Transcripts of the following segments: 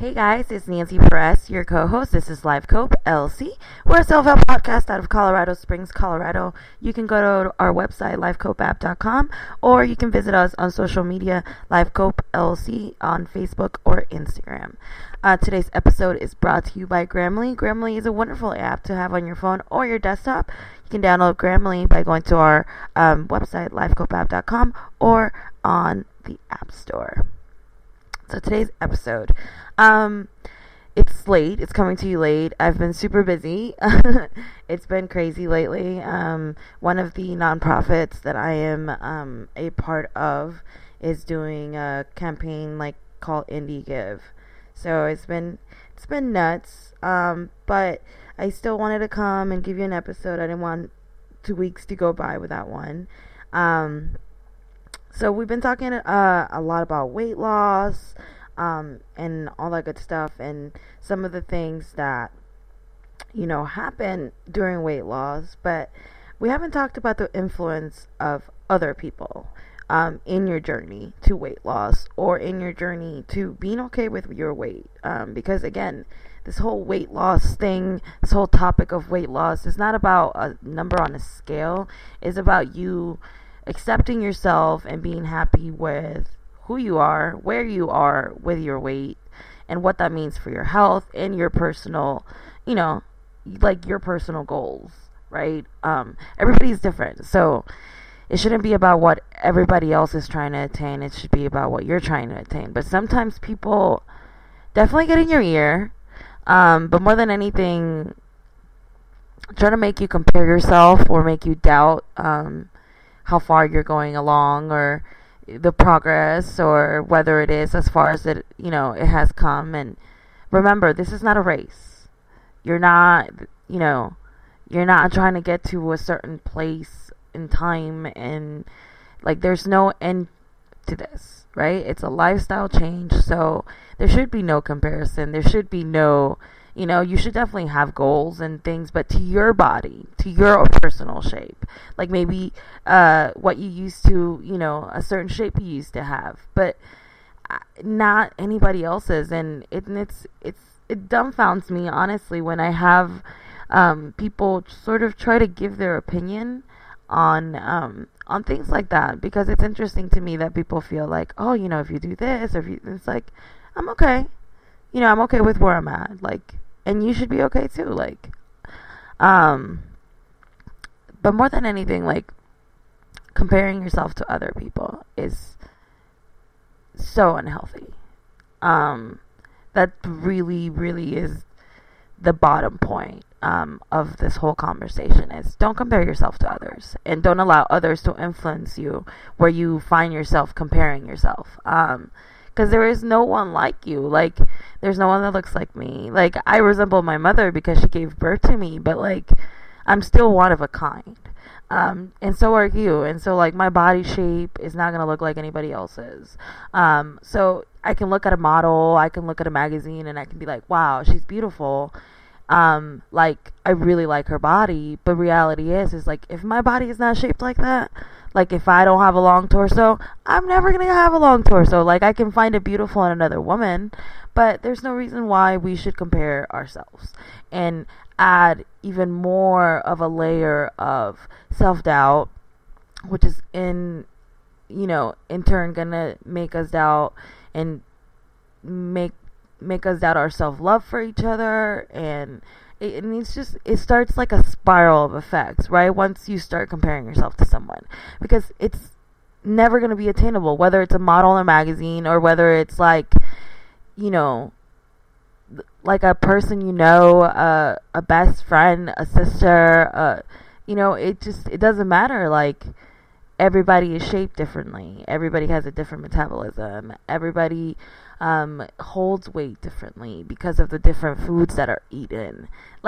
Hey guys, it's Nancy Perez, your co-host. This is Life Cope LC. We're a self-help podcast out of Colorado Springs, Colorado. You can go to our website, lifecopeapp.com, or you can visit us on social media, Life Cope LC on Facebook or Instagram. Today's episode is brought to you by Grammarly. Grammarly is a wonderful app to have on your phone or your desktop. You can download Grammarly by going to our website, lifecopeapp.com, or on the App Store. So today's episode, it's late. It's coming to you late. I've been super busy. It's been crazy lately. One of the nonprofits that I am a part of is doing a campaign called Indie Give. So it's been nuts. But I still wanted to come and give you an episode. I didn't want 2 weeks to go by without one. So we've been talking a lot about weight loss, and all that good stuff, and some of the things that, happen during weight loss, but we haven't talked about the influence of other people, in your journey to weight loss, or in your journey to being okay with your weight, because again, this whole weight loss thing, this whole topic of weight loss is not about a number on a scale. It's about you accepting yourself and being happy with who you are, where you are with your weight, and what that means for your health and your personal, your personal goals, right? Everybody's different, so it shouldn't be about what everybody else is trying to attain. It should be about what you're trying to attain. But sometimes people definitely get in your ear, but more than anything, try to make you compare yourself or make you doubt how far you're going along, or the progress, or whether it is as far as it has come. And remember, this is not a race. You're not trying to get to a certain place in time, and there's no end to this, right? It's a lifestyle change, so there should be no comparison. There should be no, you should definitely have goals and things, but to your body, to your personal shape. Maybe what you used to, a certain shape you used to have, but not anybody else's. And it dumbfounds me, honestly, when I have people sort of try to give their opinion on things like that, because it's interesting to me that people feel like, oh, if you do this, or if you, it's like, I'm okay. I'm okay with where I'm at. And you should be okay too. But more than anything, comparing yourself to other people is so unhealthy. That really, really is the bottom point of this whole conversation. Is don't compare yourself to others, and don't allow others to influence you where you find yourself comparing yourself. Because there is no one like you. There's no one that looks like me. I resemble my mother because she gave birth to me, but I'm still one of a kind. And so are you. And so my body shape is not going to look like anybody else's. So I can look at a model, I can look at a magazine, and I can be like, wow, she's beautiful. I really like her body. But reality is if my body is not shaped like that, if I don't have a long torso, I'm never going to have a long torso. I can find it beautiful in another woman, but there's no reason why we should compare ourselves and add even more of a layer of self-doubt, which is in turn going to make us doubt and make us doubt our self-love for each other. And it starts like a spiral of effects, right? Once you start comparing yourself to someone, because it's never going to be attainable, whether it's a model in a magazine, or whether it's a person, a best friend, a sister, it doesn't matter. Everybody is shaped differently. Everybody has a different metabolism. Everybody holds weight differently because of the different foods that are eaten.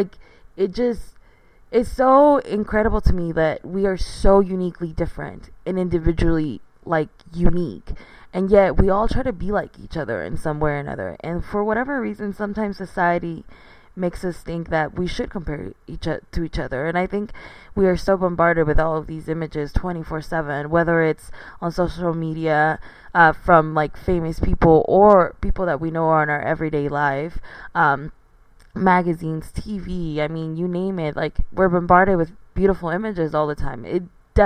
It's so incredible to me that we are so uniquely different and individually unique, and yet we all try to be like each other in some way or another. And for whatever reason, sometimes society makes us think that we should compare to each other. And I think we are so bombarded with all of these images 24/7, whether it's on social media, from like famous people or people that we know are in our everyday life, magazines, TV, I mean, you name it. Like, we're bombarded with beautiful images all the time. It's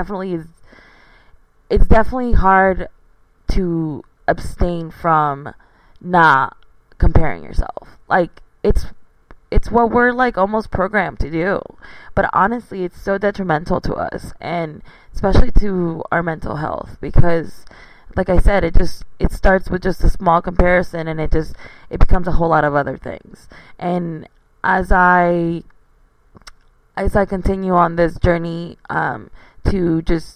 definitely hard to abstain from not comparing yourself. Like, it's what we're like almost programmed to do. But honestly, it's so detrimental to us, and especially to our mental health, because like I said, it starts with just a small comparison, and it becomes a whole lot of other things. And as I continue on this journey, to just,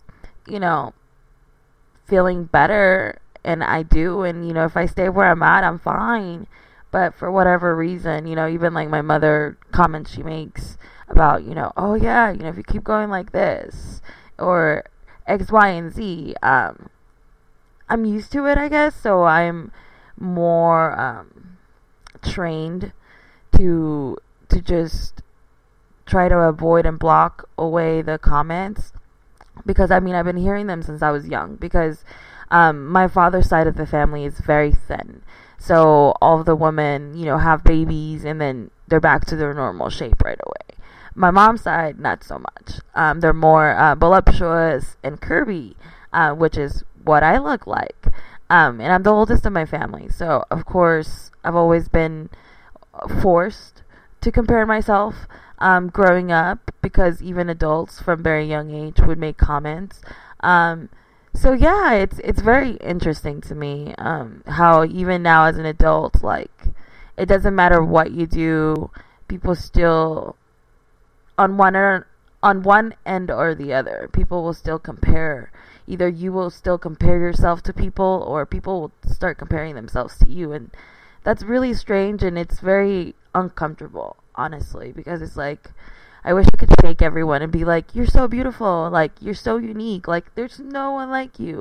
feeling better, and I do, and if I stay where I'm at, I'm fine. But for whatever reason, even like my mother comments she makes about, oh yeah, if you keep going like this, or X, Y, and Z, I'm used to it, I guess. So I'm more trained to just try to avoid and block away the comments, because I've been hearing them since I was young, because my father's side of the family is very thin. So all of the women, have babies and then they're back to their normal shape right away. My mom's side, not so much. They're more voluptuous and curvy, which is what I look like. And I'm the oldest of my family. So, of course, I've always been forced to compare myself growing up, because even adults from very young age would make comments. So yeah, it's very interesting to me how even now as an adult, like, it doesn't matter what you do, people still on one end or the other, people will still compare. Either you will still compare yourself to people, or people will start comparing themselves to you, and that's really strange, and it's very uncomfortable, honestly, because it's like, I wish I could take everyone and be like, you're so beautiful, like, you're so unique, like, there's no one like you.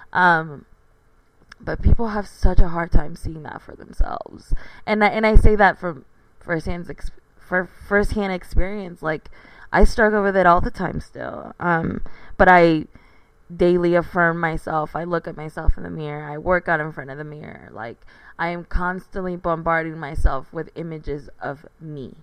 But people have such a hard time seeing that for themselves. And I say that from firsthand experience. Like, I struggle with it all the time still. But I daily affirm myself. I look at myself in the mirror. I work out in front of the mirror. Like, I am constantly bombarding myself with images of me.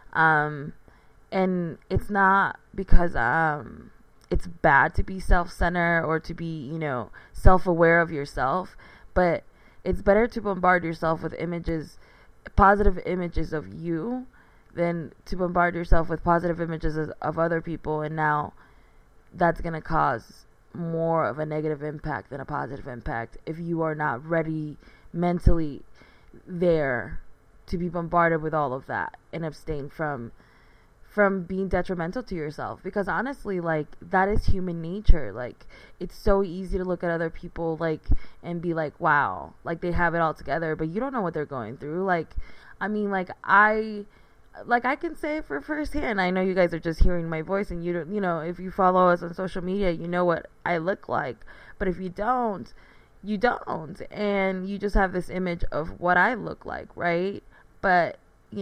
And it's not because it's bad to be self-centered or to be, self-aware of yourself, but it's better to bombard yourself with positive images of you, than to bombard yourself with positive images of other people, and now that's going to cause more of a negative impact than a positive impact if you are not ready mentally there to be bombarded with all of that and abstain from being detrimental to yourself. Because honestly, like, that is human nature. Like, it's so easy to look at other people, like, and be like, wow, like, they have it all together, but you don't know what they're going through. Like, I can say it for firsthand. I know you guys are just hearing my voice, and you don't, if you follow us on social media, you know what I look like. But if you don't, you don't, and you just have this image of what I look like, right? But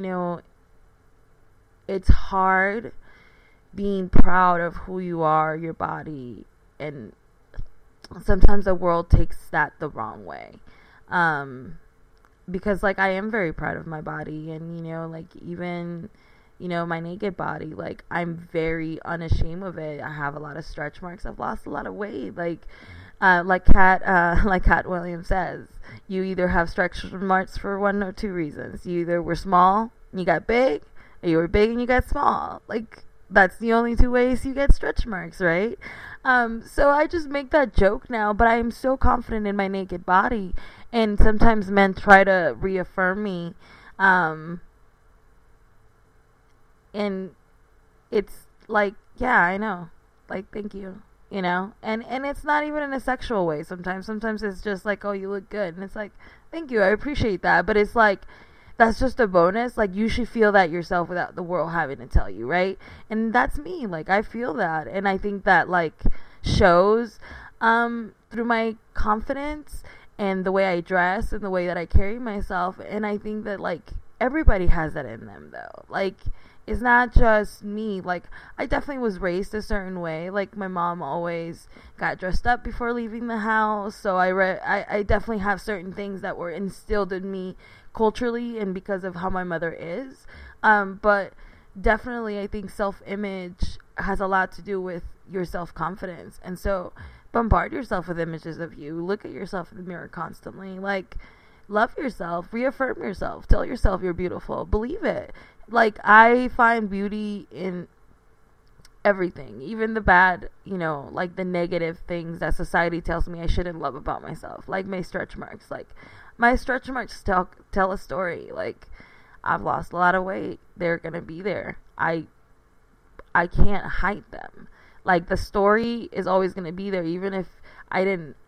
it's hard being proud of who you are, your body, and sometimes the world takes that the wrong way. Because, like, I am very proud of my body, and, like, even, my naked body, like, I'm very unashamed of it. I have a lot of stretch marks. I've lost a lot of weight. Like Cat Williams says, you either have stretch marks for one or two reasons. You either were small and you got big, or you were big and you got small. Like, that's the only two ways you get stretch marks, right? So I just make that joke now, but I am so confident in my naked body, and sometimes men try to reaffirm me, and it's like, yeah, I know, like, thank you, and it's not even in a sexual way. Sometimes it's just like, oh, you look good, and it's like, thank you, I appreciate that, but it's like, that's just a bonus. Like, you should feel that yourself without the world having to tell you, right? And that's me. Like, I feel that, and I think that, like, shows through my confidence and the way I dress and the way that I carry myself. And I think that, like, everybody has that in them, though. Like, it's not just me. Like, I definitely was raised a certain way. Like, my mom always got dressed up before leaving the house. So I definitely have certain things that were instilled in me culturally and because of how my mother is. But definitely I think self-image has a lot to do with your self-confidence. And so bombard yourself with images of you. Look at yourself in the mirror constantly. Like, love yourself. Reaffirm yourself. Tell yourself you're beautiful. Believe it. Like, I find beauty in everything, even the bad, like the negative things that society tells me I shouldn't love about myself, like my stretch marks. Like, my stretch marks tell a story. Like, I've lost a lot of weight. They're gonna be there. I can't hide them. Like, the story is always gonna be there, even if I didn't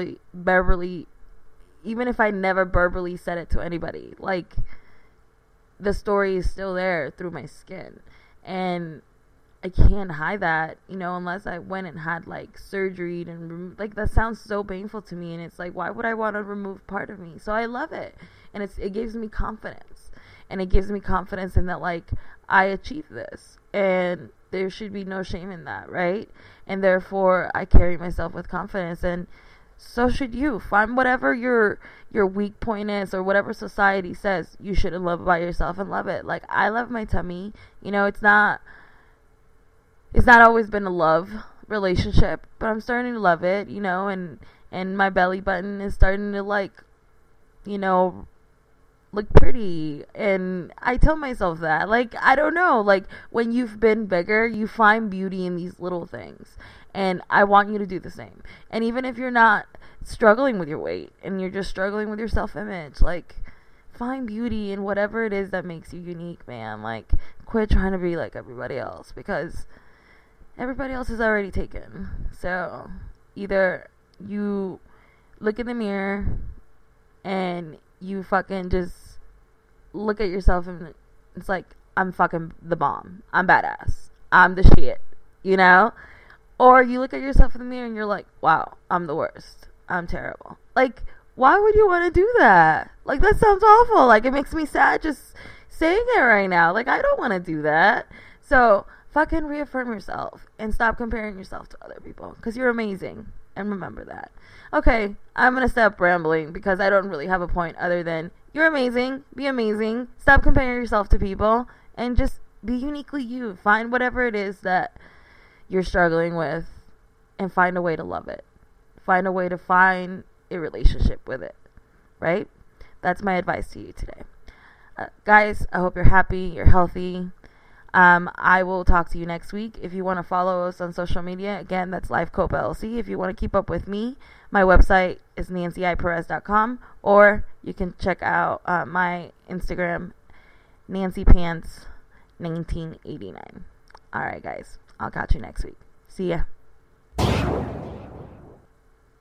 even if I never verbally said it to anybody. Like, the story is still there through my skin, and I can't hide that, unless I went and had like surgery and like, that sounds so painful to me. And it's like, why would I want to remove part of me? So I love it, and it gives me confidence, and it gives me confidence in that, like, I achieved this, and there should be no shame in that, right? And therefore I carry myself with confidence, and so should you. Find whatever your weak point is, or whatever society says you shouldn't love about yourself, and love it. Like, I love my tummy. It's not always been a love relationship, but I'm starting to love it, and my belly button is starting to, like, look pretty. And I tell myself that, like, I don't know, like, when you've been bigger, you find beauty in these little things. And I want you to do the same. And even if you're not struggling with your weight and you're just struggling with your self-image, like, find beauty in whatever it is that makes you unique, man. Like, quit trying to be like everybody else, because everybody else is already taken. So either you look in the mirror and you fucking just look at yourself and it's like, I'm fucking the bomb. I'm badass. I'm the shit, Or you look at yourself in the mirror and you're like, wow, I'm the worst. I'm terrible. Like, why would you want to do that? Like, that sounds awful. Like, it makes me sad just saying it right now. Like, I don't want to do that. So fucking reaffirm yourself and stop comparing yourself to other people, because you're amazing. And remember that. Okay, I'm going to stop rambling, because I don't really have a point other than you're amazing. Be amazing. Stop comparing yourself to people, and just be uniquely you. Find whatever it is that you're struggling with, and find a way to love it. Find a way to find a relationship with it, right? That's my advice to you today. Guys, I hope you're happy, you're healthy. I will talk to you next week. If you want to follow us on social media, again, that's Life Cope LLC. If you want to keep up with me, my website is nancyiperez.com, or you can check out my Instagram, nancypants1989. All right, guys. I'll catch you next week. See ya.